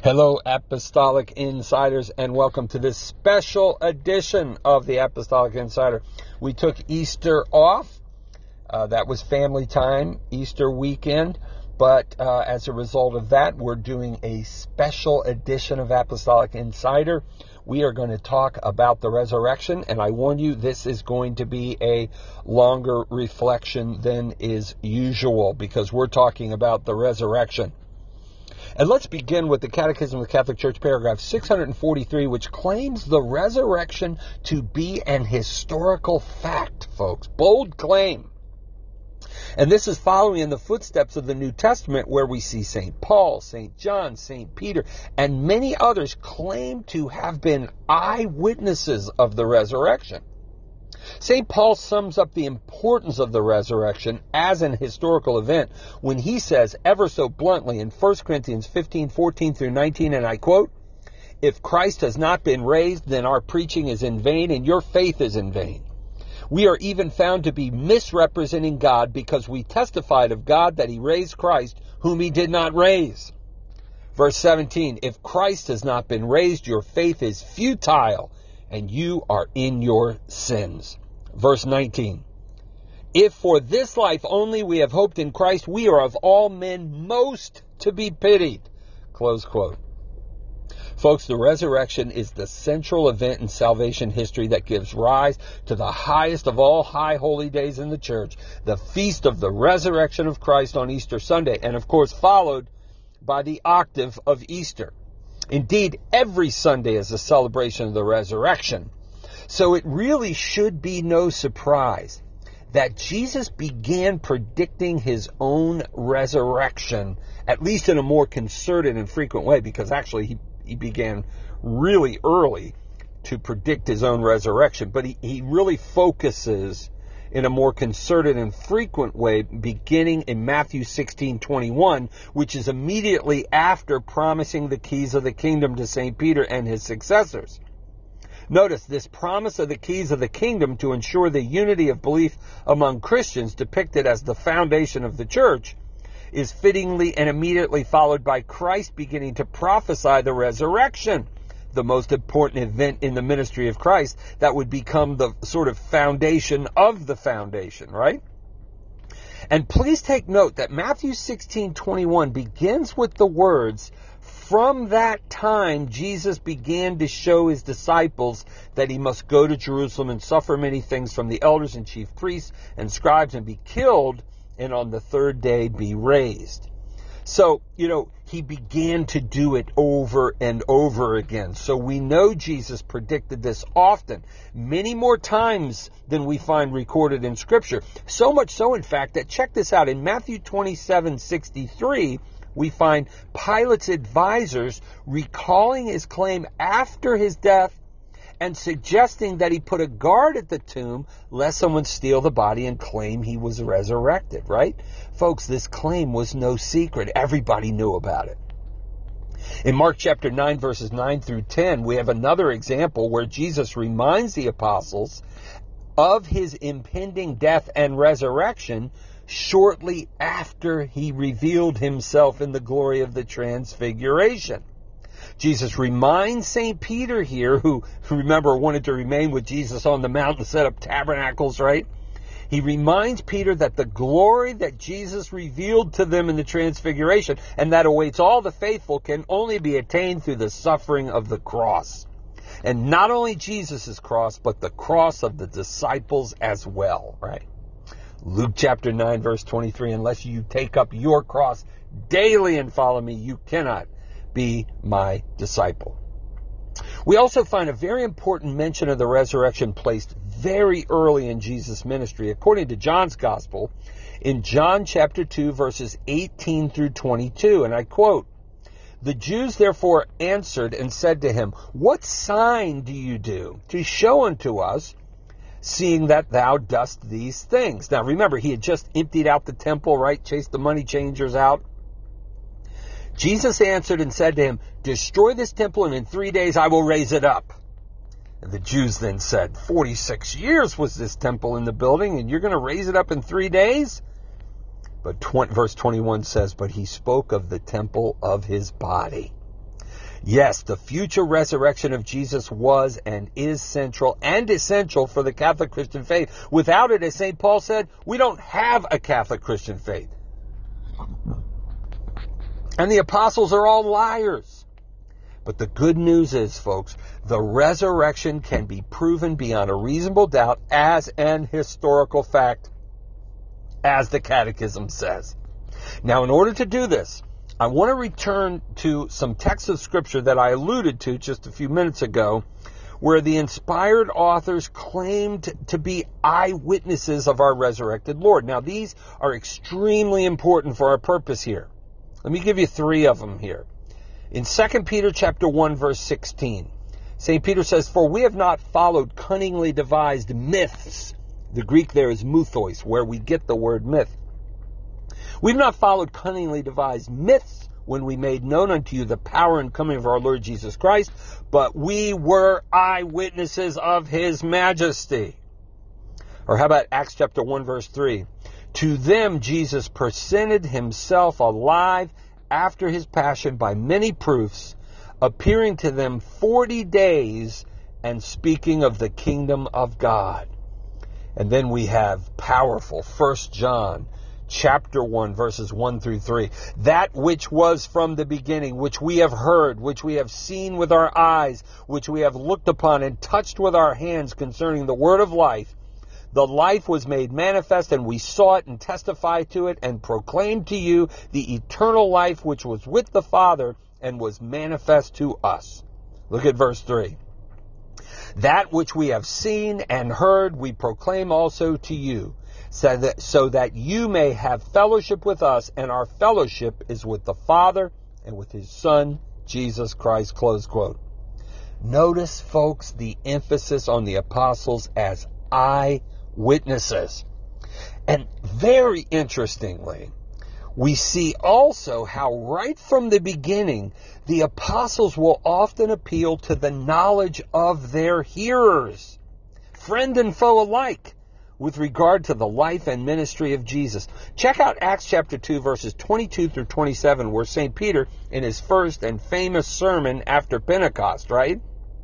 Hello, Apostolic Insiders, and welcome to this special edition of the Apostolic Insider. We took Easter off. That was family time, Easter weekend. But as a result of that, we're doing a special edition of Apostolic Insider. We are going to talk about the resurrection, and I warn you, this is going to be a longer reflection than is usual because we're talking about the resurrection. And let's begin with the Catechism of the Catholic Church, paragraph 643, which claims the resurrection to be an historical fact, folks. Bold claim. And this is following in the footsteps of the New Testament, where we see St. Paul, St. John, St. Peter, and many others claim to have been eyewitnesses of the resurrection. St. Paul sums up the importance of the resurrection as an historical event when he says, ever so bluntly, in 1 Corinthians 15:14 through 19, and I quote, "If Christ has not been raised, then our preaching is in vain and your faith is in vain. We are even found to be misrepresenting God because we testified of God that he raised Christ, whom he did not raise." Verse 17, "If Christ has not been raised, your faith is futile and you are in your sins." Verse 19, "If for this life only we have hoped in Christ, we are of all men most to be pitied." Close quote. Folks, the resurrection is the central event in salvation history that gives rise to the highest of all high holy days in the church, the feast of the resurrection of Christ on Easter Sunday, and of course followed by the octave of Easter. Indeed, every Sunday is a celebration of the resurrection. So it really should be no surprise that Jesus began predicting his own resurrection, at least in a more concerted and frequent way, because actually he began really early to predict his own resurrection. But he really focuses in a more concerted and frequent way, beginning in Matthew 16:21, which is immediately after promising the keys of the kingdom to St. Peter and his successors. Notice this promise of the keys of the kingdom to ensure the unity of belief among Christians, depicted as the foundation of the church, is fittingly and immediately followed by Christ beginning to prophesy the resurrection, the most important event in the ministry of Christ that would become the sort of foundation of the foundation, right? And please take note that Matthew 16:21 begins with the words, "From that time Jesus began to show his disciples that he must go to Jerusalem and suffer many things from the elders and chief priests and scribes and be killed, and on the third day be raised." So, he began to do it over and over again. So we know Jesus predicted this often, many more times than we find recorded in Scripture. So much so, in fact, that check this out. In Matthew 27:63, we find Pilate's advisors recalling his claim after his death and suggesting that he put a guard at the tomb lest someone steal the body and claim he was resurrected, right? Folks, this claim was no secret. Everybody knew about it. In Mark chapter 9, verses 9 through 10, we have another example where Jesus reminds the apostles of his impending death and resurrection shortly after he revealed himself in the glory of the transfiguration. Jesus reminds St. Peter here, who, remember, wanted to remain with Jesus on the mountain, set up tabernacles, right? He reminds Peter that the glory that Jesus revealed to them in the transfiguration and that awaits all the faithful can only be attained through the suffering of the cross. And not only Jesus' cross, but the cross of the disciples as well, right? Luke chapter 9, verse 23, "Unless you take up your cross daily and follow me, you cannot be my disciple." We also find a very important mention of the resurrection placed very early in Jesus' ministry. According to John's Gospel, in John chapter 2, verses 18 through 22, and I quote, "The Jews therefore answered and said to him, 'What sign do you do to show unto us, seeing that thou dost these things?'" Now remember, he had just emptied out the temple, right? Chased the money changers out. Jesus answered and said to him, "Destroy this temple, and in 3 days I will raise it up." And the Jews then said, 46 years was this temple in the building, and you're going to raise it up in 3 days? But verse 21 says, "But he spoke of the temple of his body." Yes, the future resurrection of Jesus was and is central and essential for the Catholic Christian faith. Without it, as St. Paul said, we don't have a Catholic Christian faith. And the apostles are all liars. But the good news is, folks, the resurrection can be proven beyond a reasonable doubt as an historical fact, as the Catechism says. Now, in order to do this, I want to return to some texts of Scripture that I alluded to just a few minutes ago, where the inspired authors claimed to be eyewitnesses of our resurrected Lord. Now, these are extremely important for our purpose here. Let me give you 3 of them here. In 2 Peter chapter 1, verse 16, St. Peter says, "For we have not followed cunningly devised myths." The Greek there is mythos, where we get the word myth. "We've not followed cunningly devised myths when we made known unto you the power and coming of our Lord Jesus Christ, but we were eyewitnesses of his majesty." Or how about Acts chapter 1, verse 3? "To them Jesus presented himself alive after his passion by many proofs, appearing to them 40 days and speaking of the kingdom of God." And then we have powerful 1 John chapter 1, verses 1 through 3. "That which was from the beginning, which we have heard, which we have seen with our eyes, which we have looked upon and touched with our hands concerning the word of life. The life was made manifest, and we saw it and testified to it and proclaimed to you the eternal life which was with the Father and was manifest to us." Look at verse 3. "That which we have seen and heard we proclaim also to you, so that you may have fellowship with us, and our fellowship is with the Father and with his Son, Jesus Christ." Close quote. Notice, folks, the emphasis on the apostles as eyewitnesses. And very interestingly, we see also how right from the beginning, the apostles will often appeal to the knowledge of their hearers, friend and foe alike, with regard to the life and ministry of Jesus. Check out Acts chapter 2, verses 22 through 27, where St. Peter, in his first and famous sermon after Pentecost, right?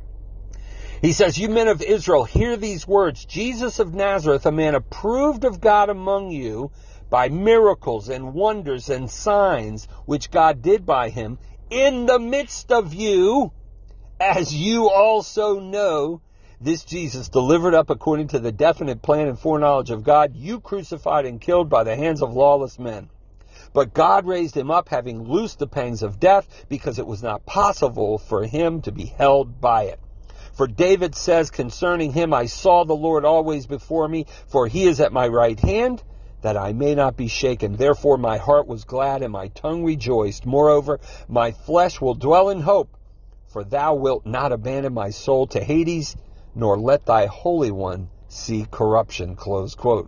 He says, "You men of Israel, hear these words. Jesus of Nazareth, a man approved of God among you by miracles and wonders and signs, which God did by him in the midst of you, as you also know, this Jesus delivered up according to the definite plan and foreknowledge of God, you crucified and killed by the hands of lawless men. But God raised him up, having loosed the pangs of death, because it was not possible for him to be held by it. For David says concerning him, I saw the Lord always before me, for he is at my right hand, that I may not be shaken. Therefore my heart was glad and my tongue rejoiced. Moreover, my flesh will dwell in hope, for thou wilt not abandon my soul to Hades, nor let thy Holy One see corruption." Close quote.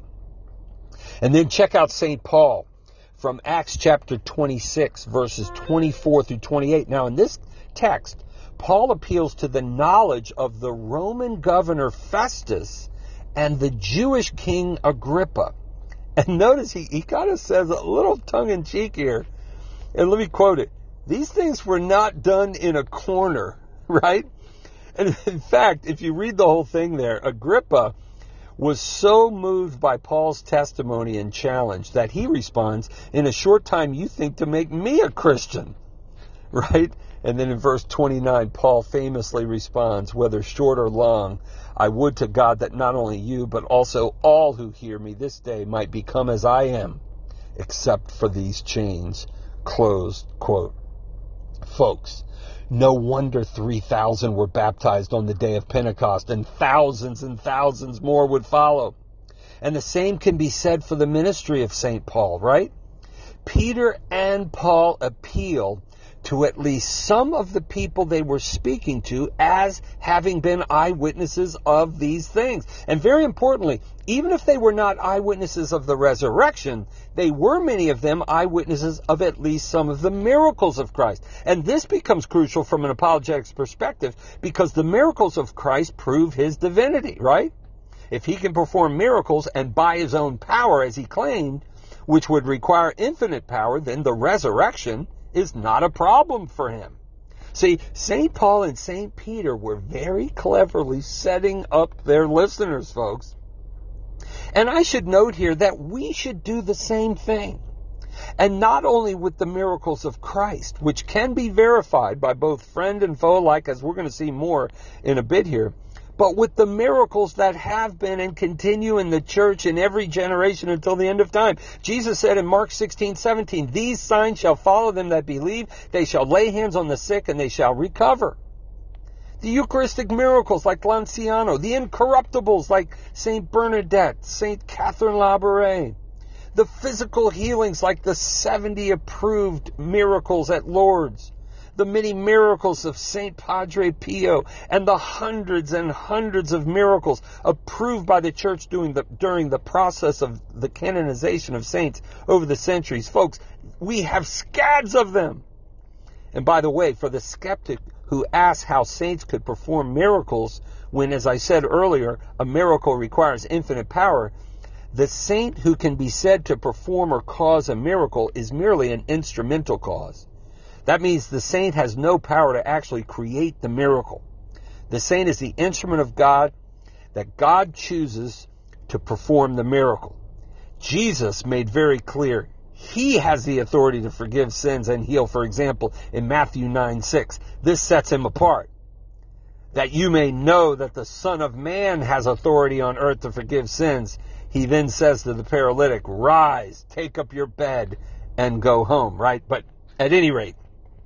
And then check out St. Paul from Acts chapter 26, verses 24 through 28. Now in this text, Paul appeals to the knowledge of the Roman governor Festus and the Jewish king Agrippa. And notice he kind of says a little tongue-in-cheek here. And let me quote it. "These things were not done in a corner," right? And in fact, if you read the whole thing there, Agrippa was so moved by Paul's testimony and challenge that he responds, "In a short time you think to make me a Christian," right? And then in verse 29, Paul famously responds, "Whether short or long, I would to God that not only you, but also all who hear me this day might become as I am, except for these chains." Close quote. Folks, no wonder 3,000 were baptized on the day of Pentecost, and thousands more would follow. And the same can be said for the ministry of St. Paul, right? Peter and Paul appeal to at least some of the people they were speaking to as having been eyewitnesses of these things. And very importantly, even if they were not eyewitnesses of the resurrection, they were, many of them, eyewitnesses of at least some of the miracles of Christ. And this becomes crucial from an apologetics perspective, because the miracles of Christ prove his divinity, right? If he can perform miracles and by his own power, as he claimed, which would require infinite power, then the resurrection is not a problem for him. See, St. Paul and St. Peter were very cleverly setting up their listeners, folks. And I should note here that we should do the same thing. And not only with the miracles of Christ, which can be verified by both friend and foe alike, as we're going to see more in a bit here, but with the miracles that have been and continue in the church in every generation until the end of time. Jesus said in Mark 16:17, "These signs shall follow them that believe. They shall lay hands on the sick and they shall recover." The Eucharistic miracles like Lanciano, the incorruptibles like St. Bernadette, St. Catherine Labouré, the physical healings like the 70 approved miracles at Lourdes, the many miracles of St. Padre Pio, and the hundreds and hundreds of miracles approved by the Church during the process of the canonization of saints over the centuries. Folks, we have scads of them. And by the way, for the skeptic who asks how saints could perform miracles when, as I said earlier, a miracle requires infinite power, the saint who can be said to perform or cause a miracle is merely an instrumental cause. That means the saint has no power to actually create the miracle. The saint is the instrument of God that God chooses to perform the miracle. Jesus made very clear he has the authority to forgive sins and heal, for example, in Matthew 9:6. This sets him apart. That you may know that the Son of Man has authority on earth to forgive sins. He then says to the paralytic, "Rise, take up your bed, and go home," right? But at any rate,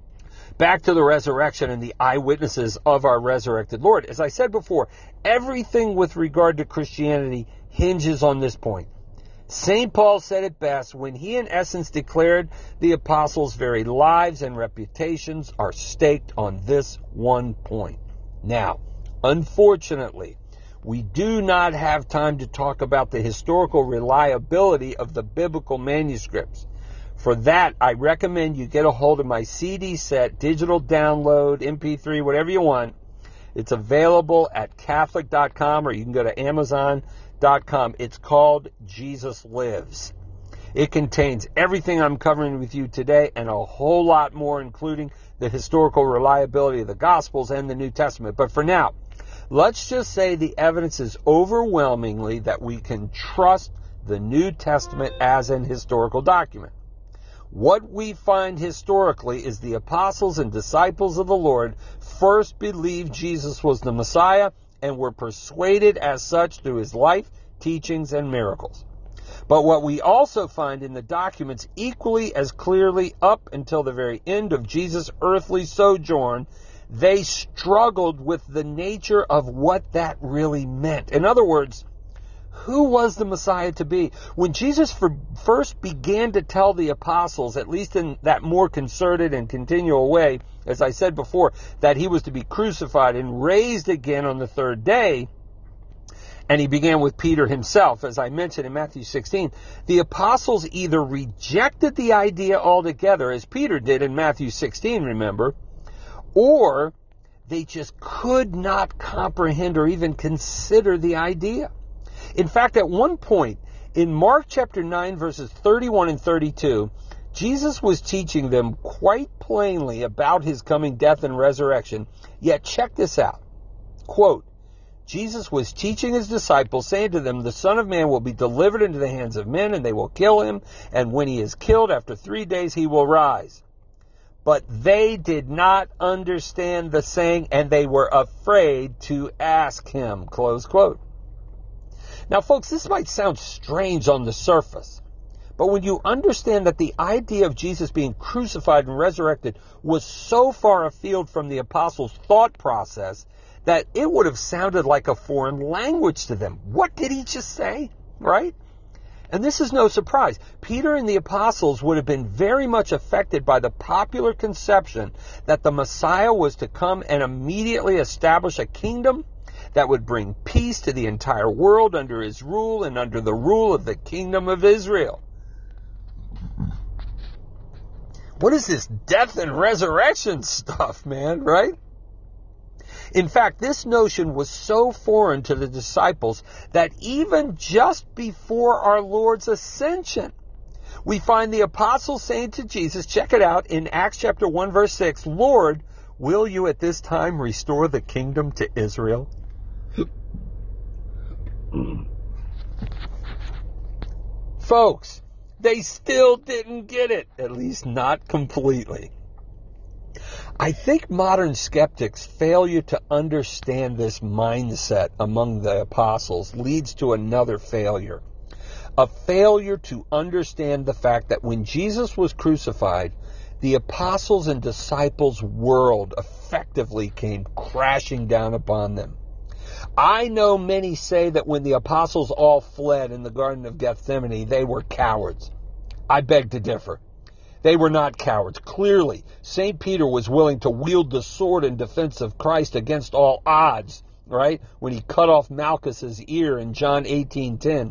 back to the resurrection and the eyewitnesses of our resurrected Lord. As I said before, everything with regard to Christianity hinges on this point. St. Paul said it best when he in essence declared the apostles' very lives and reputations are staked on this one point. Now, unfortunately, we do not have time to talk about the historical reliability of the biblical manuscripts. For that, I recommend you get a hold of my CD set, digital download, MP3, whatever you want. It's available at Catholic.com or you can go to Amazon.com. It's called Jesus Lives. It contains everything I'm covering with you today and a whole lot more, including the historical reliability of the Gospels and the New Testament. But for now, let's just say the evidence is overwhelmingly that we can trust the New Testament as an historical document. What we find historically is the apostles and disciples of the Lord first believed Jesus was the Messiah and were persuaded as such through his life, teachings, and miracles. But what we also find in the documents equally as clearly up until the very end of Jesus' earthly sojourn, they struggled with the nature of what that really meant. In other words, who was the Messiah to be? When Jesus first began to tell the apostles, at least in that more concerted and continual way, as I said before, that he was to be crucified and raised again on the third day, and he began with Peter himself, as I mentioned in Matthew 16, the apostles either rejected the idea altogether, as Peter did in Matthew 16, remember, or they just could not comprehend or even consider the idea. In fact, at one point, in Mark chapter 9, verses 31 and 32, Jesus was teaching them quite plainly about his coming death and resurrection. Yet check this out. Quote, Jesus was teaching his disciples, saying to them, the Son of Man will be delivered into the hands of men, and they will kill him. And when he is killed, after 3 days, he will rise. But they did not understand the saying, and they were afraid to ask him. Close quote. Now, folks, this might sound strange on the surface, but when you understand that the idea of Jesus being crucified and resurrected was so far afield from the apostles' thought process that it would have sounded like a foreign language to them. What did he just say? Right? And this is no surprise. Peter and the apostles would have been very much affected by the popular conception that the Messiah was to come and immediately establish a kingdom that would bring peace to the entire world under his rule and under the rule of the kingdom of Israel. What is this death and resurrection stuff, man, right? In fact, this notion was so foreign to the disciples that even just before our Lord's ascension, we find the apostles saying to Jesus, check it out, in Acts chapter 1, verse 6, Lord, will you at this time restore the kingdom to Israel? Folks, they still didn't get it, at least not completely. I think modern skeptics' failure to understand this mindset among the apostles leads to another failure. A failure to understand the fact that when Jesus was crucified, the apostles' and disciples' world effectively came crashing down upon them. I know many say that when the apostles all fled in the Garden of Gethsemane, they were cowards. I beg to differ. They were not cowards. Clearly, St. Peter was willing to wield the sword in defense of Christ against all odds, right? When he cut off Malchus's ear in John 18:10.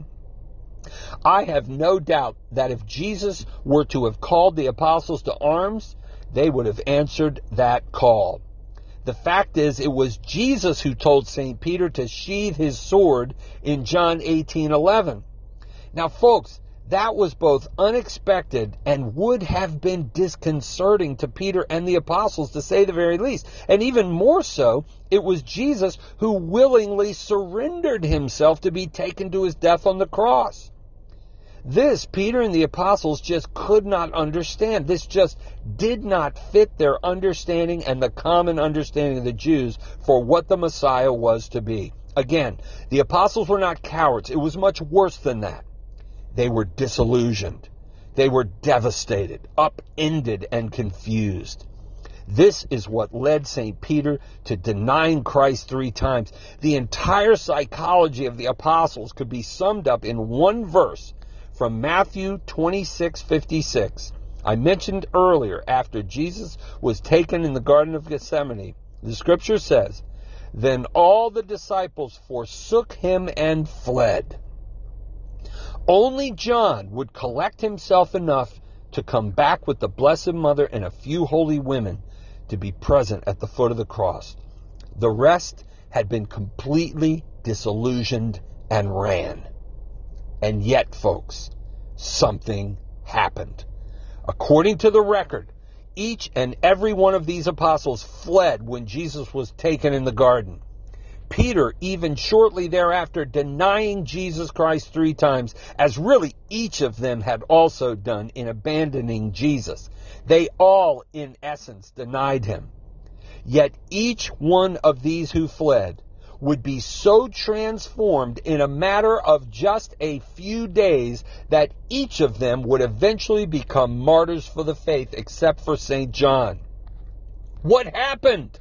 I have no doubt that if Jesus were to have called the apostles to arms, they would have answered that call. The fact is, it was Jesus who told St. Peter to sheathe his sword in John 18:11. Now, folks, that was both unexpected and would have been disconcerting to Peter and the apostles, to say the very least. And even more so, it was Jesus who willingly surrendered himself to be taken to his death on the cross. This, Peter and the apostles just could not understand. This just did not fit their understanding and the common understanding of the Jews for what the Messiah was to be. Again, the apostles were not cowards. It was much worse than that. They were disillusioned. They were devastated, upended, and confused. This is what led St. Peter to denying Christ 3 times. The entire psychology of the apostles could be summed up in one verse from Matthew 26:56. I mentioned earlier, after Jesus was taken in the Garden of Gethsemane, the scripture says, "Then all the disciples forsook him and fled." Only John would collect himself enough to come back with the Blessed Mother and a few holy women to be present at the foot of the cross. The rest had been completely disillusioned and ran. And yet, folks, something happened. According to the record, each and every one of these apostles fled when Jesus was taken in the garden. Peter, even shortly thereafter, denying Jesus Christ 3 times, as really each of them had also done in abandoning Jesus. They all, in essence, denied him. Yet each one of these who fled would be so transformed in a matter of just a few days that each of them would eventually become martyrs for the faith, except for St. John. What happened?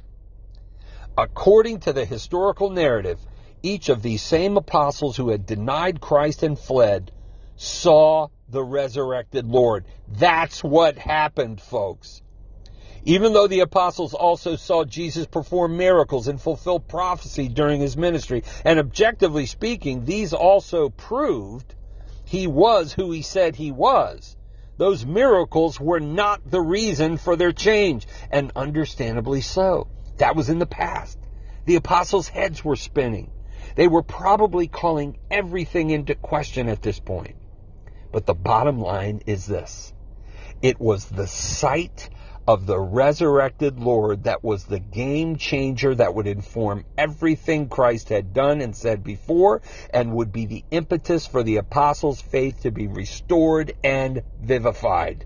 According to the historical narrative, each of these same apostles who had denied Christ and fled saw the resurrected Lord. That's what happened, folks. Even though the apostles also saw Jesus perform miracles and fulfill prophecy during his ministry, and objectively speaking, these also proved he was who he said he was. Those miracles were not the reason for their change, and understandably so. That was in the past. The apostles' heads were spinning. They were probably calling everything into question at this point. But the bottom line is this. It was the sight of the resurrected Lord that was the game changer that would inform everything Christ had done and said before, and would be the impetus for the apostles' faith to be restored and vivified.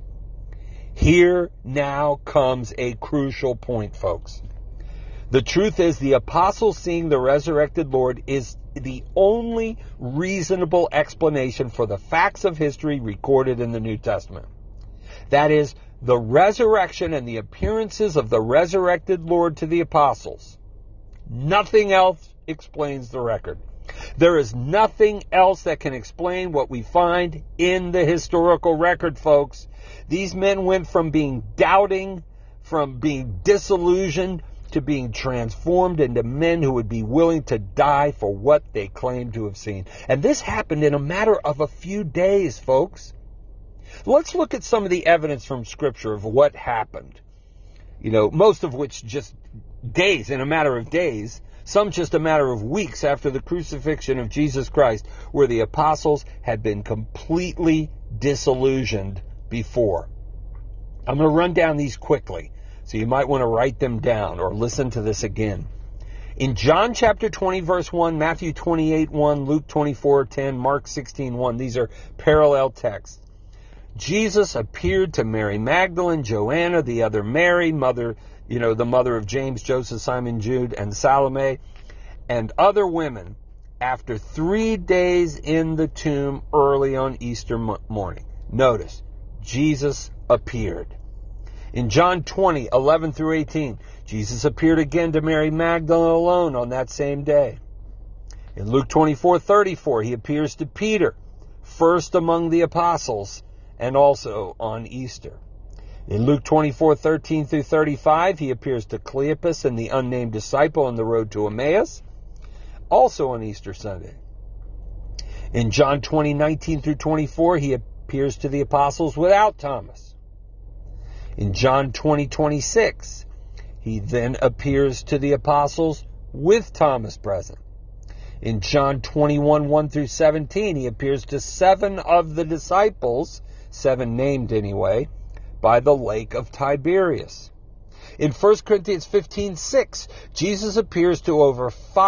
Here now comes a crucial point, folks. The truth is, the apostles seeing the resurrected Lord is the only reasonable explanation for the facts of history recorded in the New Testament. That is, the resurrection and the appearances of the resurrected Lord to the apostles. Nothing else explains the record. There is nothing else that can explain what we find in the historical record, folks. These men went from being doubting, from being disillusioned, to being transformed into men who would be willing to die for what they claimed to have seen. And this happened in a matter of a few days, folks. Let's look at some of the evidence from Scripture of what happened. Most of which just days, in a matter of days, some just a matter of weeks after the crucifixion of Jesus Christ, where the apostles had been completely disillusioned before. I'm going to run down these quickly. So you might want to write them down or listen to this again. In John chapter 20, verse 1, Matthew 28, 1, Luke 24, 10, Mark 16, 1, these are parallel texts. Jesus appeared to Mary Magdalene, Joanna, the other Mary, the mother of James, Joseph, Simon, Jude, and Salome, and other women after 3 days in the tomb early on Easter morning. Notice, Jesus appeared. In John 20, 11 through 18, Jesus appeared again to Mary Magdalene alone on that same day. In Luke 24, 34, he appears to Peter, first among the apostles, and also on Easter. In Luke 24, 13 through 35, he appears to Cleopas and the unnamed disciple on the road to Emmaus, also on Easter Sunday. In John 20, 19 through 24, he appears to the apostles without Thomas. In John 20, 26, he then appears to the apostles with Thomas present. In John 21, 1 through 17, he appears to 7 of the disciples, 7 named anyway, by the lake of Tiberias. In 1 Corinthians 15, 6, Jesus appears to over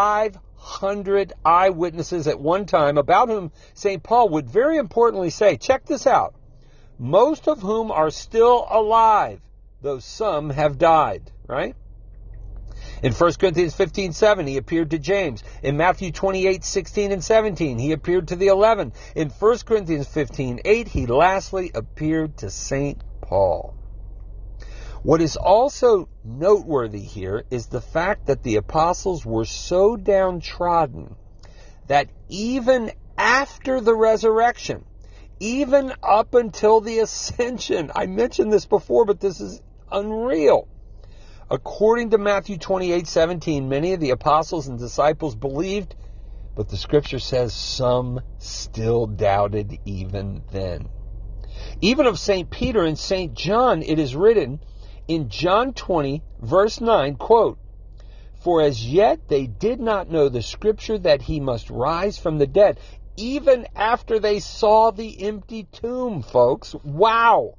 500 eyewitnesses at one time, about whom St. Paul would very importantly say, check this out, most of whom are still alive, though some have died, right? In 1 Corinthians 15, 7, he appeared to James. In Matthew 28, 16 and 17, he appeared to the 11. In 1 Corinthians 15, 8, he lastly appeared to St. Paul. What is also noteworthy here is the fact that the apostles were so downtrodden that even after the resurrection, even up until the ascension, I mentioned this before, but this is unreal. According to Matthew 28, 17, many of the apostles and disciples believed, but the scripture says some still doubted even then. Even of St. Peter and St. John, it is written in John 20, verse 9, quote, "For as yet they did not know the scripture that he must rise from the dead," even after they saw the empty tomb, folks. Wow!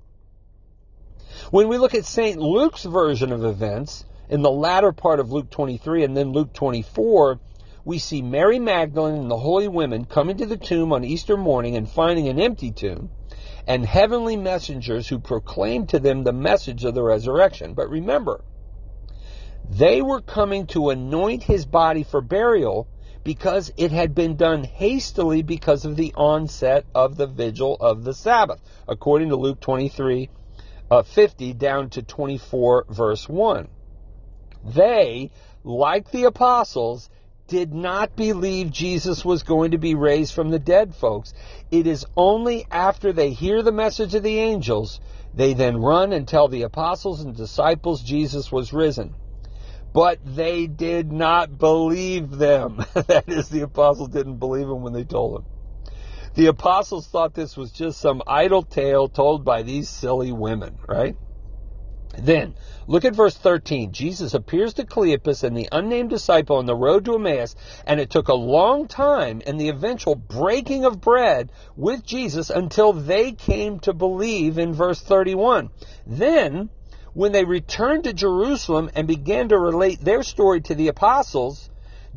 When we look at St. Luke's version of events, in the latter part of Luke 23 and then Luke 24, we see Mary Magdalene and the holy women coming to the tomb on Easter morning and finding an empty tomb, and heavenly messengers who proclaimed to them the message of the resurrection. But remember, they were coming to anoint his body for burial because it had been done hastily because of the onset of the vigil of the Sabbath, according to Luke 23, 50 down to 24, verse 1. They, like the apostles, did not believe Jesus was going to be raised from the dead, folks. It is only after they hear the message of the angels, they then run and tell the apostles and disciples Jesus was risen. But they did not believe them. That is, the apostles didn't believe him when they told him. The apostles thought this was just some idle tale told by these silly women, right? Then, look at verse 13. Jesus appears to Cleopas and the unnamed disciple on the road to Emmaus, and it took a long time and the eventual breaking of bread with Jesus until they came to believe in verse 31. Then, when they returned to Jerusalem and began to relate their story to the apostles,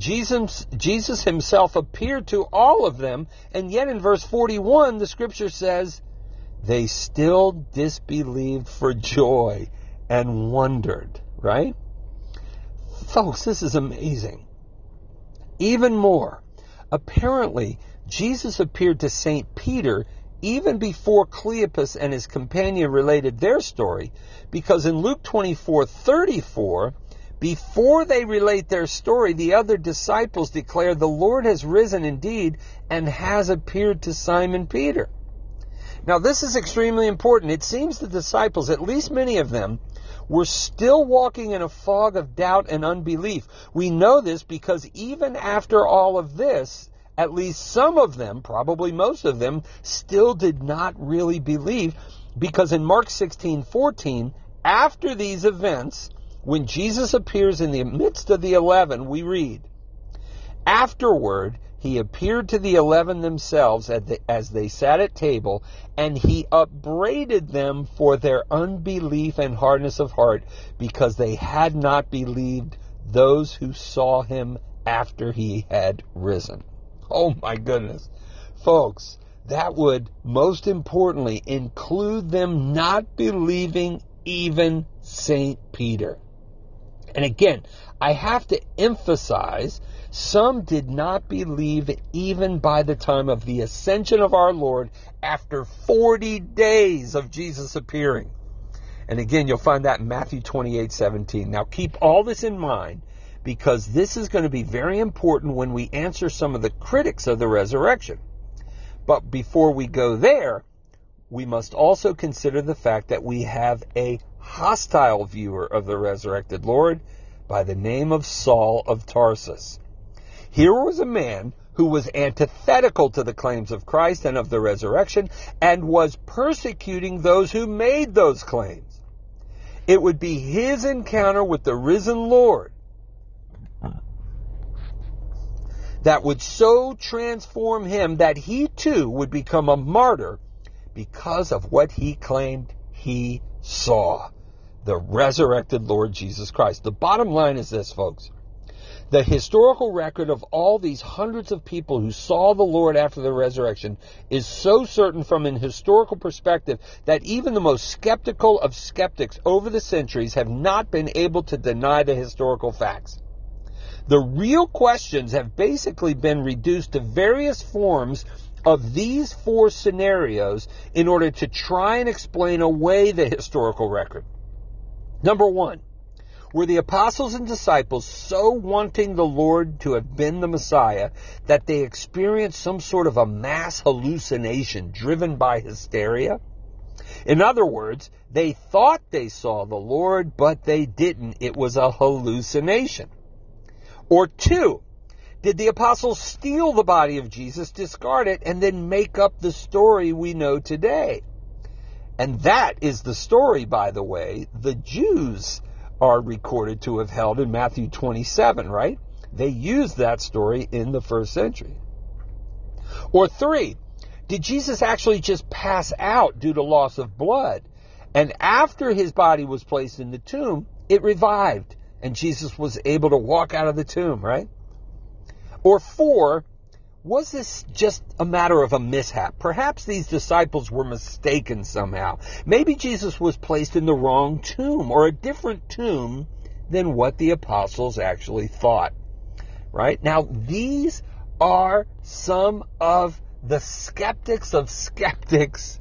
Jesus himself appeared to all of them, and yet in verse 41, the scripture says, they still disbelieved for joy and wondered, right? Folks, this is amazing. Even more, apparently, Jesus appeared to St. Peter even before Cleopas and his companion related their story, because in Luke 24:34, before they relate their story, the other disciples declare, the Lord has risen indeed and has appeared to Simon Peter. Now, this is extremely important. It seems the disciples, at least many of them, were still walking in a fog of doubt and unbelief. We know this because even after all of this, at least some of them, probably most of them, still did not really believe, because in Mark 16:14, after these events, when Jesus appears in the midst of the 11, we read, afterward, he appeared to the 11 themselves as they sat at table, and he upbraided them for their unbelief and hardness of heart, because they had not believed those who saw him after he had risen. Oh my goodness. Folks, that would most importantly include them not believing even St. Peter. And again, I have to emphasize, some did not believe even by the time of the ascension of our Lord after 40 days of Jesus appearing. And again, you'll find that in Matthew 28:17. Now keep all this in mind, because this is going to be very important when we answer some of the critics of the resurrection. But before we go there, we must also consider the fact that we have a hostile viewer of the resurrected Lord by the name of Saul of Tarsus. Here was a man who was antithetical to the claims of Christ and of the resurrection, and was persecuting those who made those claims. It would be his encounter with the risen Lord that would so transform him that he too would become a martyr because of what he claimed he saw: the resurrected Lord Jesus Christ. The bottom line is this, folks. The historical record of all these hundreds of people who saw the Lord after the resurrection is so certain from an historical perspective that even the most skeptical of skeptics over the centuries have not been able to deny the historical facts. The real questions have basically been reduced to various forms of these four scenarios in order to try and explain away the historical record. Number one, were the apostles and disciples so wanting the Lord to have been the Messiah that they experienced some sort of a mass hallucination driven by hysteria? In other words, they thought they saw the Lord, but they didn't. It was a hallucination. Or two, did the apostles steal the body of Jesus, discard it, and then make up the story we know today? And that is the story, by the way, the Jews are recorded to have held in Matthew 27, right? They used that story in the first century. Or three, did Jesus actually just pass out due to loss of blood? And after his body was placed in the tomb, it revived, and Jesus was able to walk out of the tomb, right? Or four, was this just a matter of a mishap? Perhaps these disciples were mistaken somehow. Maybe Jesus was placed in the wrong tomb, or a different tomb than what the apostles actually thought, right? Now, these are some of the skeptics of skeptics,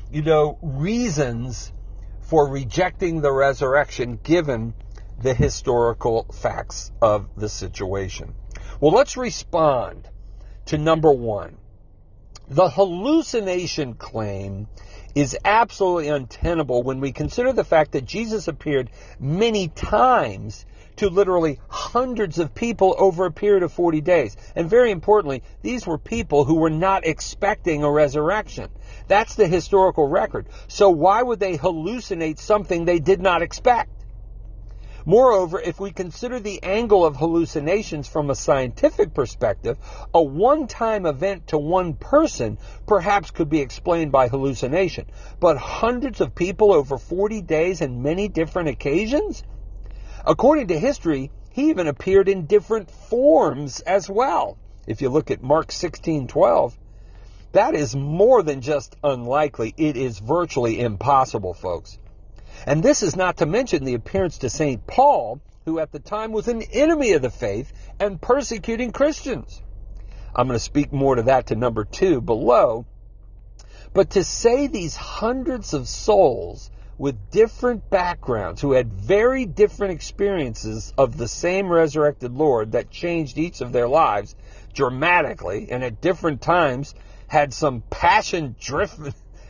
reasons for rejecting the resurrection given the historical facts of the situation. Well, let's respond to number one. The hallucination claim is absolutely untenable when we consider the fact that Jesus appeared many times to literally hundreds of people over a period of 40 days. And very importantly, these were people who were not expecting a resurrection. That's the historical record. So why would they hallucinate something they did not expect? Moreover, if we consider the angle of hallucinations from a scientific perspective, a one-time event to one person perhaps could be explained by hallucination. But hundreds of people over 40 days and many different occasions? According to history, he even appeared in different forms as well. If you look at Mark 16:12, that is more than just unlikely. It is virtually impossible, folks. And this is not to mention the appearance to St. Paul, who at the time was an enemy of the faith and persecuting Christians. I'm going to speak more to that to number 2 below. But to say these hundreds of souls with different backgrounds who had very different experiences of the same resurrected Lord that changed each of their lives dramatically and at different times had some passion-driven...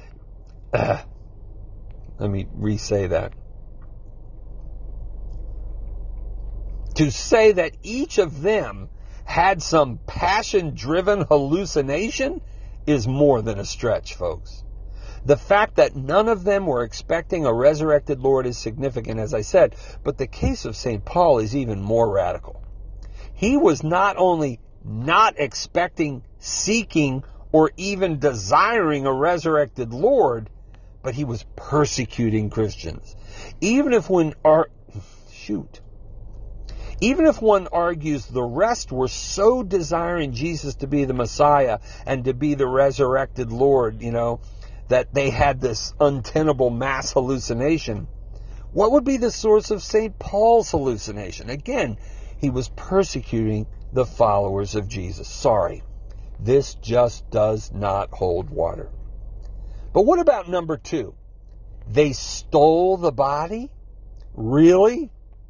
Let me re-say that. To say that each of them had some passion-driven hallucination is more than a stretch, folks. The fact that none of them were expecting a resurrected Lord is significant, as I said, but the case of St. Paul is even more radical. He was not only not expecting, seeking, or even desiring a resurrected Lord, but he was persecuting Christians. Even if one argues the rest were so desiring Jesus to be the Messiah and to be the resurrected Lord, that they had this untenable mass hallucination, what would be the source of St. Paul's hallucination? Again, he was persecuting the followers of Jesus. Sorry, this just does not hold water. But what about number 2? They stole the body? Really?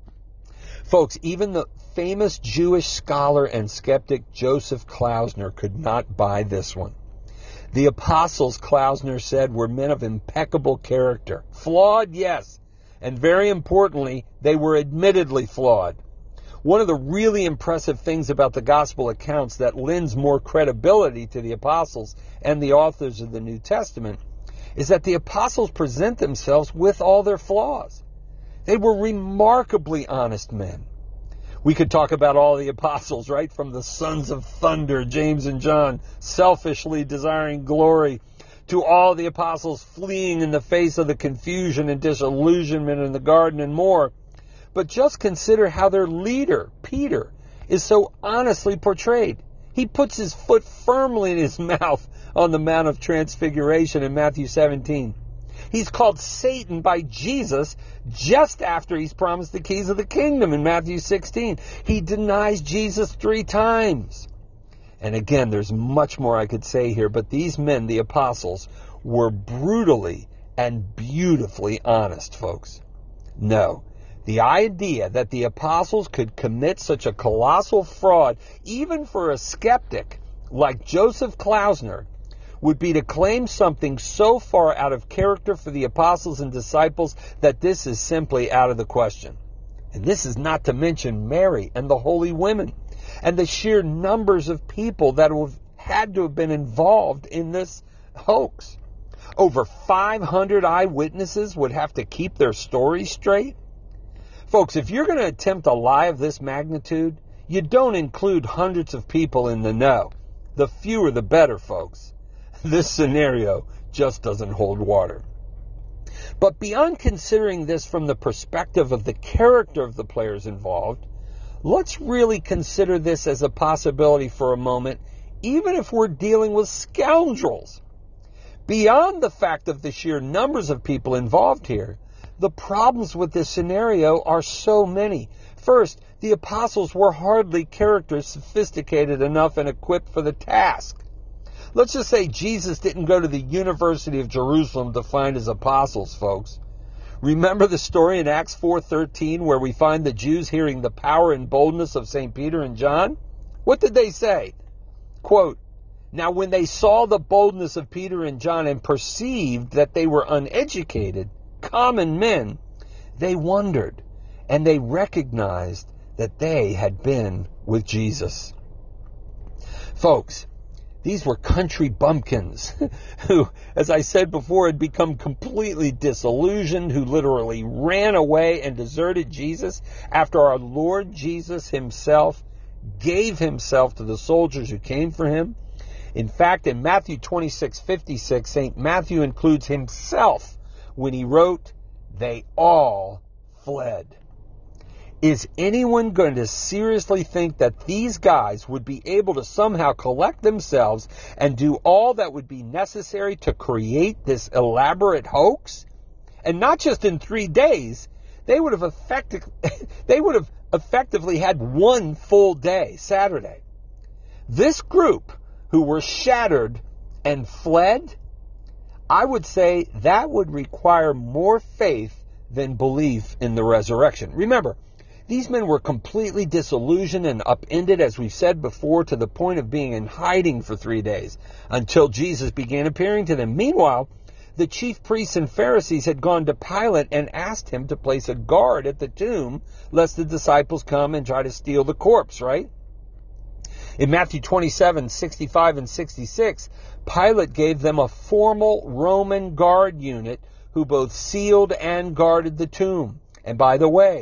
Folks, even the famous Jewish scholar and skeptic Joseph Klausner could not buy this one. The apostles, Klausner said, were men of impeccable character. Flawed, yes. And very importantly, they were admittedly flawed. One of the really impressive things about the gospel accounts that lends more credibility to the apostles and the authors of the New Testament is that the apostles present themselves with all their flaws. They were remarkably honest men. We could talk about all the apostles, right? From the sons of thunder, James and John, selfishly desiring glory, to all the apostles fleeing in the face of the confusion and disillusionment in the garden and more. But just consider how their leader, Peter, is so honestly portrayed. He puts his foot firmly in his mouth on the Mount of Transfiguration in Matthew 17. He's called Satan by Jesus just after he's promised the keys of the kingdom in Matthew 16. He denies Jesus 3 times. And again, there's much more I could say here, but these men, the apostles, were brutally and beautifully honest, folks. No, the idea that the apostles could commit such a colossal fraud, even for a skeptic like Joseph Klausner, would be to claim something so far out of character for the apostles and disciples that this is simply out of the question. And this is not to mention Mary and the holy women and the sheer numbers of people that have had to have been involved in this hoax. Over 500 eyewitnesses would have to keep their story straight. Folks, if you're going to attempt a lie of this magnitude, you don't include hundreds of people in the know. The fewer the better, folks. This scenario just doesn't hold water. But beyond considering this from the perspective of the character of the players involved, let's really consider this as a possibility for a moment, even if we're dealing with scoundrels. Beyond the fact of the sheer numbers of people involved here, the problems with this scenario are so many. First, the apostles were hardly characters sophisticated enough and equipped for the task. Let's just say Jesus didn't go to the University of Jerusalem to find his apostles, folks. Remember the story in Acts 4:13 where we find the Jews hearing the power and boldness of St. Peter and John? What did they say? Quote, "Now when they saw the boldness of Peter and John and perceived that they were uneducated, common men, they wondered, and they recognized that they had been with Jesus." Folks, these were country bumpkins who, as I said before, had become completely disillusioned, who literally ran away and deserted Jesus after our Lord Jesus himself gave himself to the soldiers who came for him. In fact, in Matthew 26:56, St. Matthew includes himself when he wrote, "They all fled." Is anyone going to seriously think that these guys would be able to somehow collect themselves and do all that would be necessary to create this elaborate hoax? And not just in 3 days, they would have effectively had one full day, Saturday. This group who were shattered and fled, I would say that would require more faith than belief in the resurrection. Remember, these men were completely disillusioned and upended, as we've said before, to the point of being in hiding for 3 days until Jesus began appearing to them. Meanwhile, the chief priests and Pharisees had gone to Pilate and asked him to place a guard at the tomb lest the disciples come and try to steal the corpse, right? In Matthew 27:65 and 66, Pilate gave them a formal Roman guard unit who both sealed and guarded the tomb. And by the way,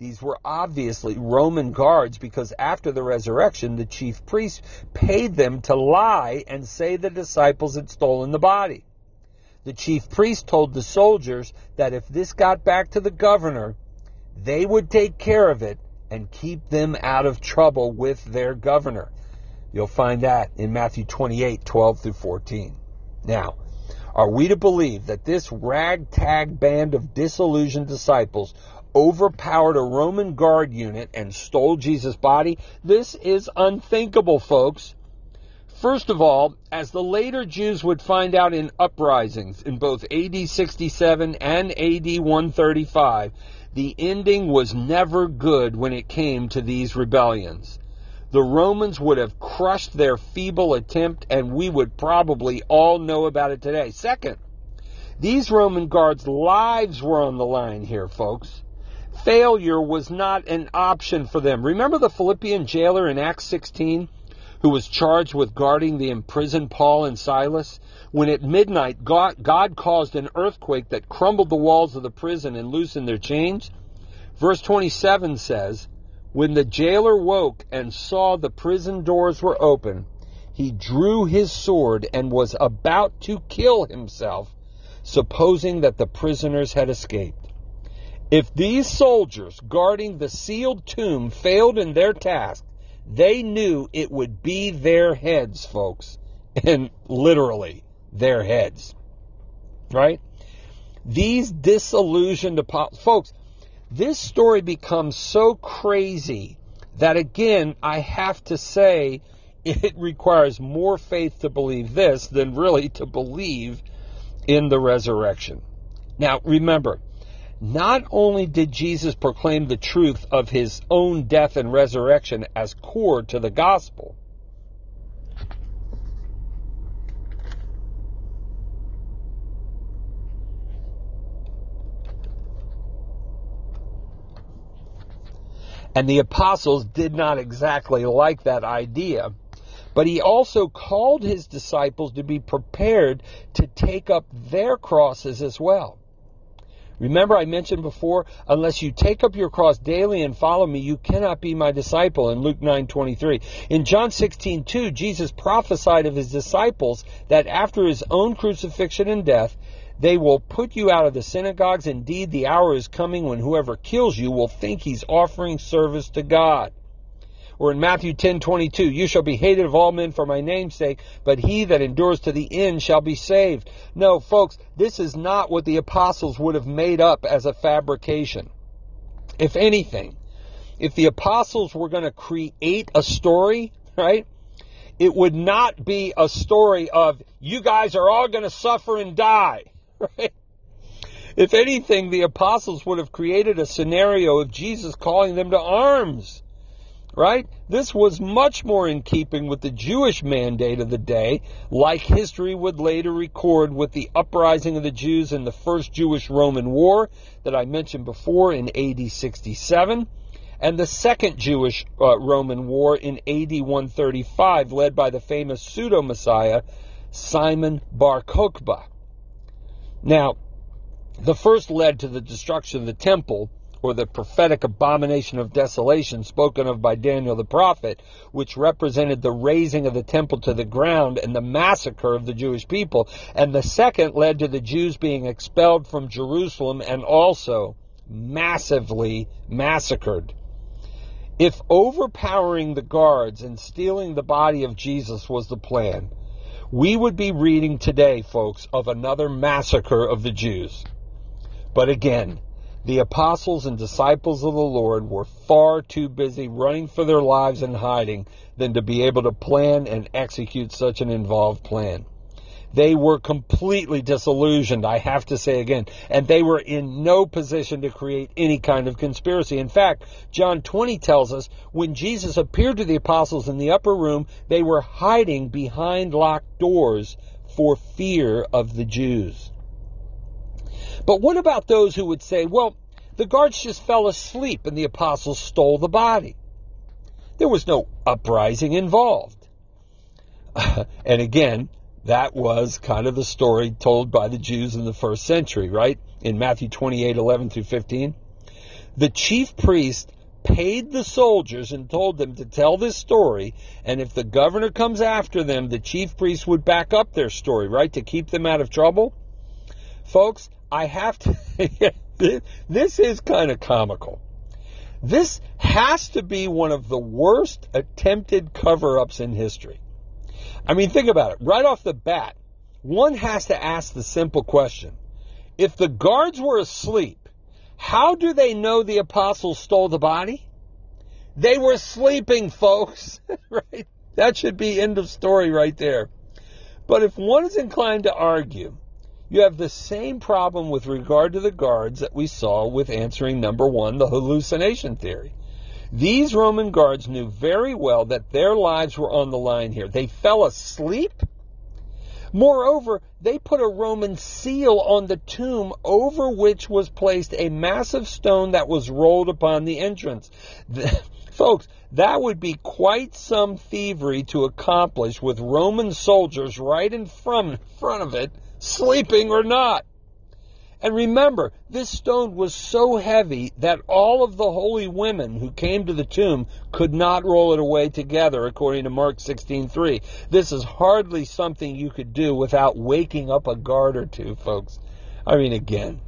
These were obviously Roman guards because after the resurrection, the chief priests paid them to lie and say the disciples had stolen the body. The chief priest told the soldiers that if this got back to the governor, they would take care of it and keep them out of trouble with their governor. You'll find that in Matthew 28:12-14. Now, are we to believe that this ragtag band of disillusioned disciples overpowered a Roman guard unit and stole Jesus' body? This is unthinkable, folks. First of all, as the later Jews would find out in uprisings in both AD 67 and AD 135, the ending was never good when it came to these rebellions. The Romans would have crushed their feeble attempt, and we would probably all know about it today. Second, these Roman guards' lives were on the line here, folks. Failure was not an option for them. Remember the Philippian jailer in Acts 16 who was charged with guarding the imprisoned Paul and Silas? When at midnight God caused an earthquake that crumbled the walls of the prison and loosened their chains? Verse 27 says, when the jailer woke and saw the prison doors were open, he drew his sword and was about to kill himself, supposing that the prisoners had escaped. If these soldiers guarding the sealed tomb failed in their task, they knew it would be their heads, folks. And literally, their heads. Right? These disillusioned apostles. Folks, this story becomes so crazy that, again, I have to say it requires more faith to believe this than really to believe in the resurrection. Now, remember, not only did Jesus proclaim the truth of his own death and resurrection as core to the gospel, and the apostles did not exactly like that idea, but he also called his disciples to be prepared to take up their crosses as well. Remember, I mentioned before, unless you take up your cross daily and follow me, you cannot be my disciple in Luke 9:23. In John 16:2, Jesus prophesied of his disciples that after his own crucifixion and death, they will put you out of the synagogues. Indeed, the hour is coming when whoever kills you will think he's offering service to God. Or in Matthew 10:22, you shall be hated of all men for my name's sake, but he that endures to the end shall be saved. No, folks, this is not what the apostles would have made up as a fabrication. If anything, if the apostles were going to create a story, right, it would not be a story of you guys are all going to suffer and die, right? If anything, the apostles would have created a scenario of Jesus calling them to arms. Right? This was much more in keeping with the Jewish mandate of the day, like history would later record with the uprising of the Jews in the First Jewish-Roman War that I mentioned before in AD 67, and the Second Jewish-Roman War in AD 135, led by the famous pseudo-Messiah, Simon Bar Kokhba. Now, the first led to the destruction of the temple, or the prophetic abomination of desolation spoken of by Daniel the prophet, which represented the razing of the temple to the ground and the massacre of the Jewish people. And the second led to the Jews being expelled from Jerusalem and also massively massacred. If overpowering the guards and stealing the body of Jesus was the plan, we would be reading today, folks, of another massacre of the Jews. But again, the apostles and disciples of the Lord were far too busy running for their lives and hiding than to be able to plan and execute such an involved plan. They were completely disillusioned, I have to say again, and they were in no position to create any kind of conspiracy. In fact, John 20 tells us when Jesus appeared to the apostles in the upper room, they were hiding behind locked doors for fear of the Jews. But what about those who would say, well, the guards just fell asleep and the apostles stole the body? There was no uprising involved. And again, that was kind of the story told by the Jews in the first century, right? In Matthew 28:11-15. The chief priest paid the soldiers and told them to tell this story, and if the governor comes after them, the chief priest would back up their story, right, to keep them out of trouble. Folks, I have to, this is kind of comical. This has to be one of the worst attempted cover-ups in history. I mean, think about it. Right off the bat, one has to ask the simple question. If the guards were asleep, how do they know the apostles stole the body? They were sleeping, folks. Right? That should be end of story right there. But if one is inclined to argue, you have the same problem with regard to the guards that we saw with answering number 1, the hallucination theory. These Roman guards knew very well that their lives were on the line here. They fell asleep. Moreover, they put a Roman seal on the tomb over which was placed a massive stone that was rolled upon the entrance. Folks, that would be quite some thievery to accomplish with Roman soldiers right in front of it, sleeping or not. And remember, this stone was so heavy that all of the holy women who came to the tomb could not roll it away together, according to Mark 16:3. This is hardly something you could do without waking up a guard or two, folks. I mean, again,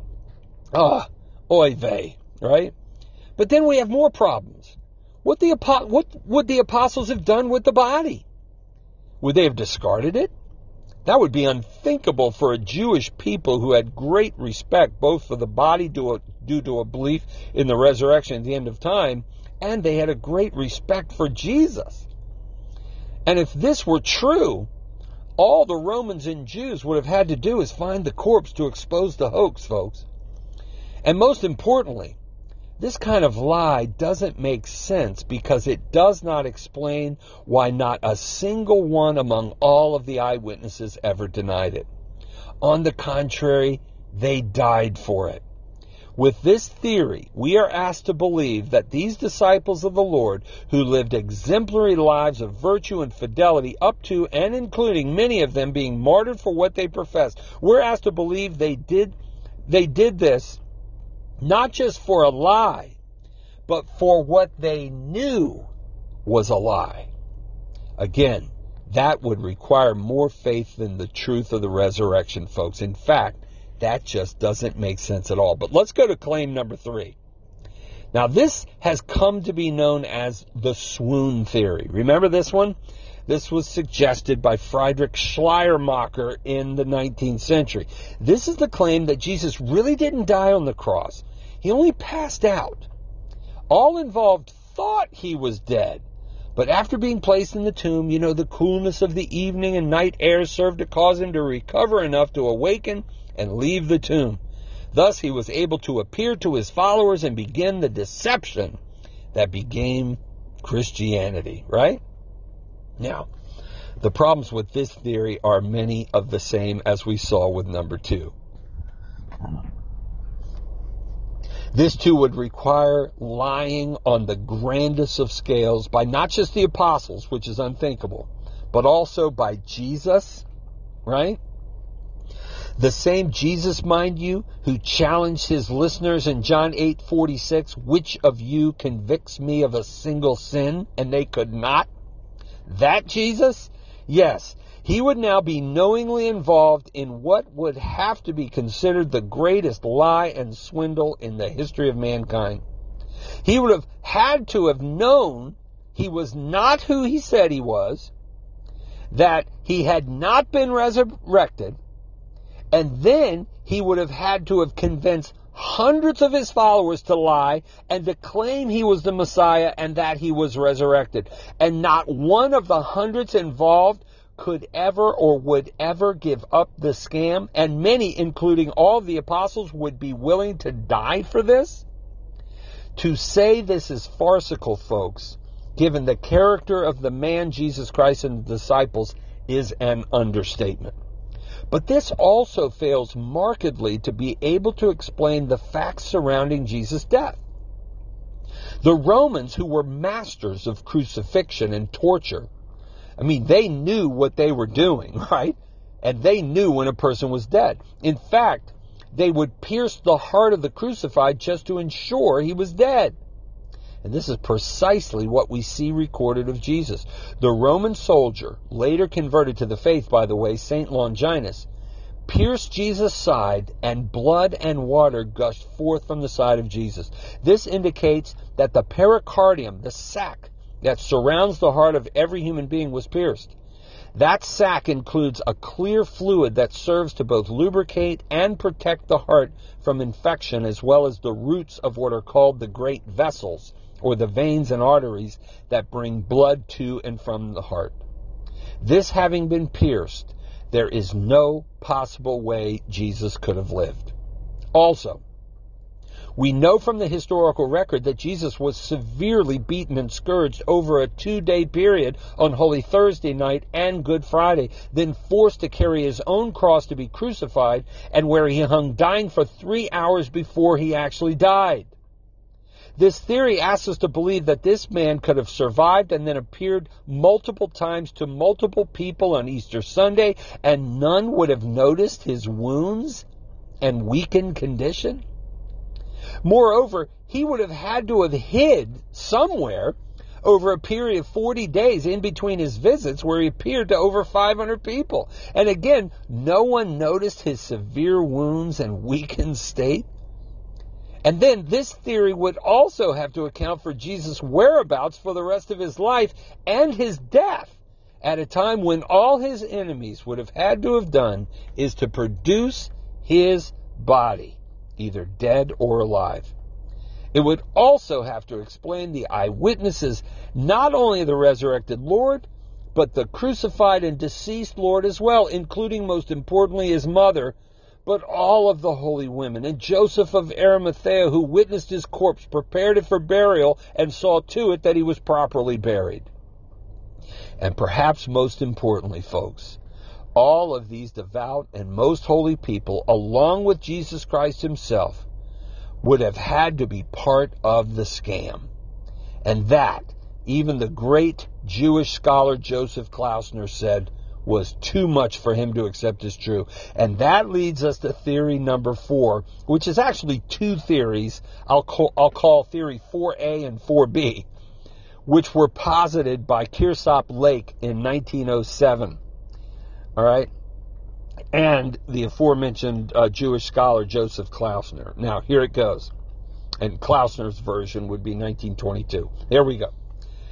oy vey, right? But then we have more problems. What would the apostles have done with the body? Would they have discarded it? That would be unthinkable for a Jewish people who had great respect both for the body due to a belief in the resurrection at the end of time, and they had a great respect for Jesus. And if this were true, all the Romans and Jews would have had to do is find the corpse to expose the hoax, folks. And most importantly, this kind of lie doesn't make sense because it does not explain why not a single one among all of the eyewitnesses ever denied it. On the contrary, they died for it. With this theory, we are asked to believe that these disciples of the Lord, who lived exemplary lives of virtue and fidelity up to and including many of them being martyred for what they professed, we're asked to believe they did this not just for a lie, but for what they knew was a lie. Again, that would require more faith than the truth of the resurrection, folks. In fact, that just doesn't make sense at all. But let's go to claim number 3. Now, this has come to be known as the swoon theory. Remember this one? This was suggested by Friedrich Schleiermacher in the 19th century. This is the claim that Jesus really didn't die on the cross. He only passed out. All involved thought he was dead. But after being placed in the tomb, the coolness of the evening and night air served to cause him to recover enough to awaken and leave the tomb. Thus, he was able to appear to his followers and begin the deception that became Christianity, right? Now, the problems with this theory are many of the same as we saw with number 2. This too would require lying on the grandest of scales by not just the apostles, which is unthinkable, but also by Jesus, right? The same Jesus, mind you, who challenged his listeners in John 8:46, which of you convicts me of a single sin? And they could not. That Jesus? Yes. He would now be knowingly involved in what would have to be considered the greatest lie and swindle in the history of mankind. He would have had to have known he was not who he said he was, that he had not been resurrected, and then he would have had to have convinced hundreds of his followers to lie and to claim he was the Messiah and that he was resurrected. And not one of the hundreds involved could ever or would ever give up the scam, and many, including all the apostles, would be willing to die for this? To say this is farcical, folks, given the character of the man Jesus Christ and the disciples, is an understatement. But this also fails markedly to be able to explain the facts surrounding Jesus' death. The Romans, who were masters of crucifixion and torture, they knew what they were doing, right? And they knew when a person was dead. In fact, they would pierce the heart of the crucified just to ensure he was dead. And this is precisely what we see recorded of Jesus. The Roman soldier, later converted to the faith, by the way, St. Longinus, pierced Jesus' side, and blood and water gushed forth from the side of Jesus. This indicates that the pericardium, the sac that surrounds the heart of every human being, was pierced. That sac includes a clear fluid that serves to both lubricate and protect the heart from infection, as well as the roots of what are called the great vessels, or the veins and arteries that bring blood to and from the heart. This having been pierced, there is no possible way Jesus could have lived. Also, we know from the historical record that Jesus was severely beaten and scourged over a 2-day period on Holy Thursday night and Good Friday, then forced to carry his own cross to be crucified, and where he hung dying for 3 hours before he actually died. This theory asks us to believe that this man could have survived and then appeared multiple times to multiple people on Easter Sunday, and none would have noticed his wounds and weakened condition. Moreover, he would have had to have hid somewhere over a period of 40 days in between his visits, where he appeared to over 500 people. And again, no one noticed his severe wounds and weakened state. And then this theory would also have to account for Jesus' whereabouts for the rest of his life and his death, at a time when all his enemies would have had to have done is to produce his body, either dead or alive. It would also have to explain the eyewitnesses, not only the resurrected Lord, but the crucified and deceased Lord as well, including, most importantly, his mother, but all of the holy women, and Joseph of Arimathea, who witnessed his corpse, prepared it for burial, and saw to it that he was properly buried. And perhaps most importantly, folks, all of these devout and most holy people, along with Jesus Christ himself, would have had to be part of the scam. And that, even the great Jewish scholar Joseph Klausner said, was too much for him to accept as true. And that leads us to theory number 4, which is actually 2 theories. I'll call theory 4A and 4B, which were posited by Kearsarge Lake in 1907. All right? And the aforementioned Jewish scholar Joseph Klausner. Now, here it goes. And Klausner's version would be 1922. Here we go.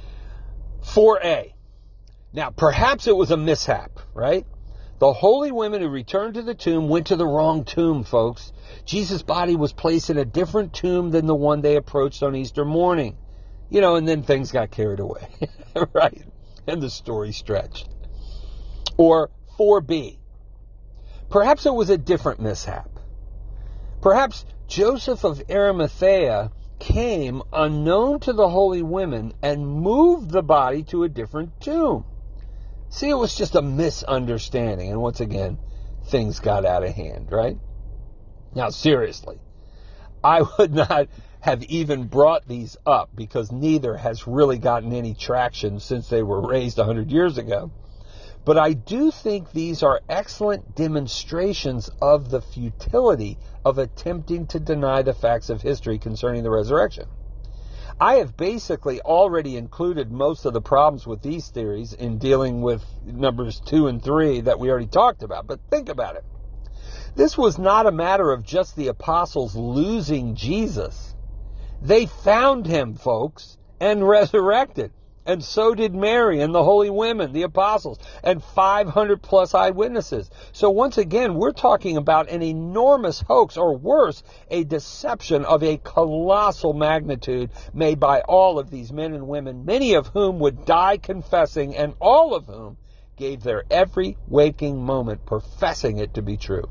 4A. Now, perhaps it was a mishap, right? The holy women who returned to the tomb went to the wrong tomb, folks. Jesus' body was placed in a different tomb than the one they approached on Easter morning. And then things got carried away, right? And the story stretched. Or 4B. Perhaps it was a different mishap. Perhaps Joseph of Arimathea came unknown to the holy women and moved the body to a different tomb. See, it was just a misunderstanding. And once again, things got out of hand, right? Now, seriously, I would not have even brought these up because neither has really gotten any traction since they were raised 100 years ago. But I do think these are excellent demonstrations of the futility of attempting to deny the facts of history concerning the resurrection. I have basically already included most of the problems with these theories in dealing with numbers 2 and 3 that we already talked about. But think about it. This was not a matter of just the apostles losing Jesus. They found him, folks, and resurrected. And so did Mary and the holy women, the apostles, and 500 plus eyewitnesses. So once again, we're talking about an enormous hoax, or worse, a deception of a colossal magnitude made by all of these men and women, many of whom would die confessing, and all of whom gave their every waking moment professing it to be true.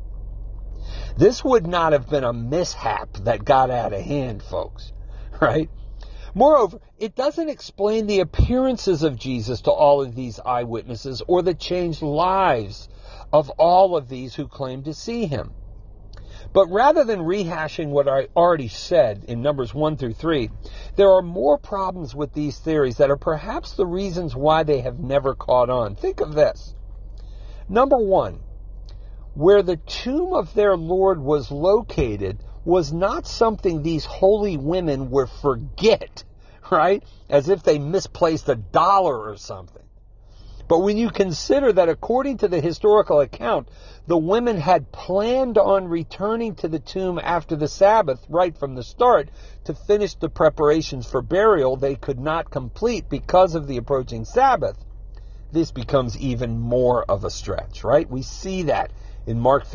This would not have been a mishap that got out of hand, folks, right? Moreover, it doesn't explain the appearances of Jesus to all of these eyewitnesses or the changed lives of all of these who claim to see him. But rather than rehashing what I already said in numbers 1 through 3, there are more problems with these theories that are perhaps the reasons why they have never caught on. Think of this. Number 1, where the tomb of their Lord was located was not something these holy women would forget, right? As if they misplaced $1 or something. But when you consider that according to the historical account, the women had planned on returning to the tomb after the Sabbath right from the start to finish the preparations for burial they could not complete because of the approaching Sabbath, this becomes even more of a stretch, right? We see that in Mark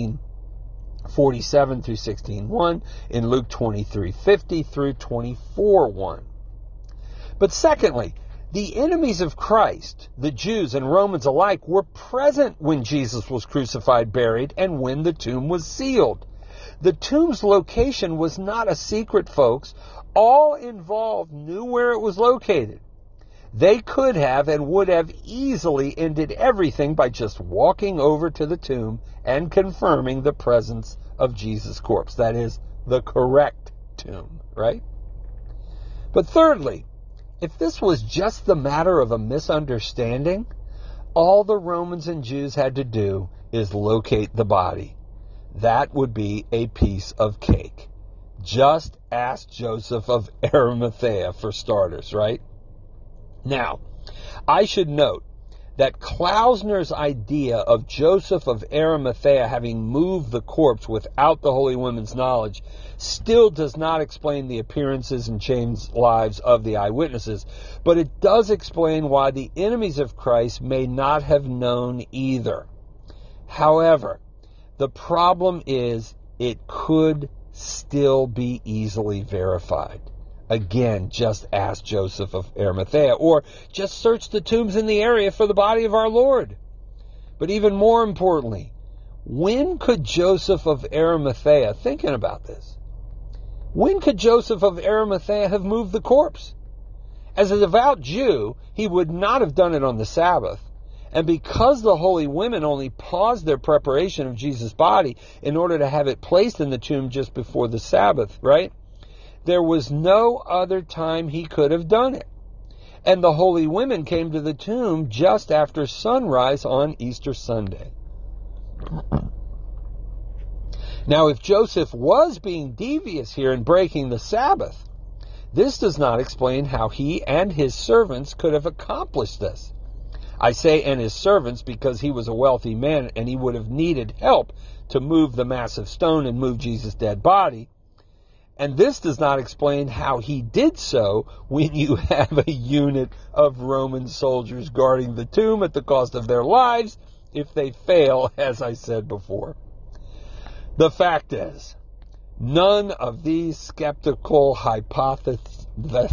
15:47 through 16:1, in Luke 23:50 through 24:1. But secondly, the enemies of Christ, the Jews and Romans alike, were present when Jesus was crucified, buried, and when the tomb was sealed. The tomb's location was not a secret, folks. All involved knew where it was located. They could have and would have easily ended everything by just walking over to the tomb and confirming the presence of Jesus' corpse. That is, the correct tomb, right? But thirdly, if this was just the matter of a misunderstanding, all the Romans and Jews had to do is locate the body. That would be a piece of cake. Just ask Joseph of Arimathea for starters, right? Now, I should note that Klausner's idea of Joseph of Arimathea having moved the corpse without the holy women's knowledge still does not explain the appearances and changed lives of the eyewitnesses, but it does explain why the enemies of Christ may not have known either. However, the problem is it could still be easily verified. Again, just ask Joseph of Arimathea, or just search the tombs in the area for the body of our Lord. But even more importantly, when could Joseph of Arimathea, thinking about this, when could Joseph of Arimathea have moved the corpse? As a devout Jew, he would not have done it on the Sabbath. And because the holy women only paused their preparation of Jesus' body in order to have it placed in the tomb just before the Sabbath, right? There was no other time he could have done it. And the holy women came to the tomb just after sunrise on Easter Sunday. Now, if Joseph was being devious here and breaking the Sabbath, this does not explain how he and his servants could have accomplished this. I say and his servants because he was a wealthy man and he would have needed help to move the massive stone and move Jesus' dead body. And this does not explain how he did so when you have a unit of Roman soldiers guarding the tomb at the cost of their lives if they fail, as I said before. The fact is, none of these skeptical hypotheses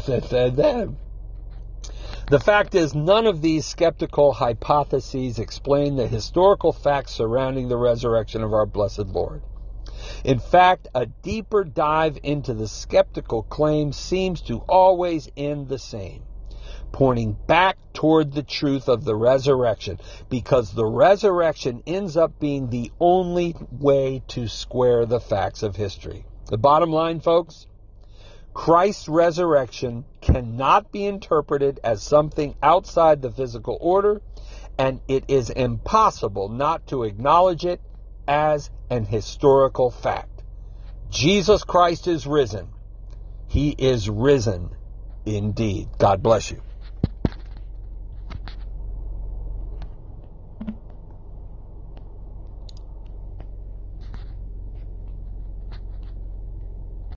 explain the historical facts surrounding the resurrection of our blessed Lord. In fact, a deeper dive into the skeptical claim seems to always end the same, pointing back toward the truth of the resurrection, because the resurrection ends up being the only way to square the facts of history. The bottom line, folks, Christ's resurrection cannot be interpreted as something outside the physical order, and it is impossible not to acknowledge it as an historical fact. Jesus Christ is risen. He is risen indeed. God bless you.